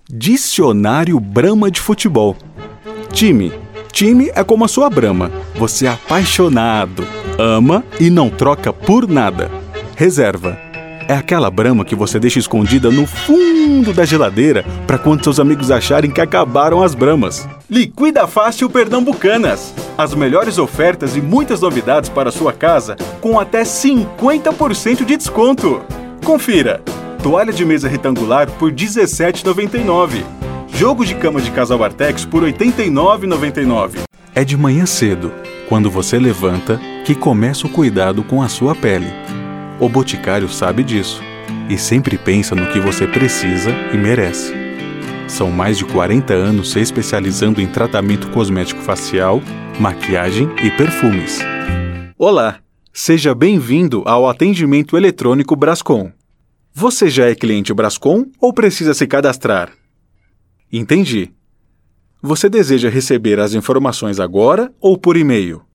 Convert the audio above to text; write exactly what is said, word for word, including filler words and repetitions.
Dicionário Brahma de futebol. Time. Time é como a sua Brahma. Você é apaixonado, ama e não troca por nada. Reserva. É aquela Brahma que você deixa escondida no fundo da geladeira para quando seus amigos acharem que acabaram as Brahmas. Liquida Fácil Pernambucanas. As melhores ofertas e muitas novidades para a sua casa com até cinquenta por cento de desconto. Confira. Toalha de mesa retangular por dezessete reais e noventa e nove centavos. Jogo de cama de casal Artex por oitenta e nove reais e noventa e nove centavos. É de manhã cedo, quando você levanta, que começa o cuidado com a sua pele. O Boticário sabe disso e sempre pensa no que você precisa e merece. São mais de quarenta anos se especializando em tratamento cosmético facial, maquiagem e perfumes. Olá, seja bem-vindo ao atendimento eletrônico Brascom. Você já é cliente Brascom ou precisa se cadastrar? Entendi. Você deseja receber as informações agora ou por e-mail?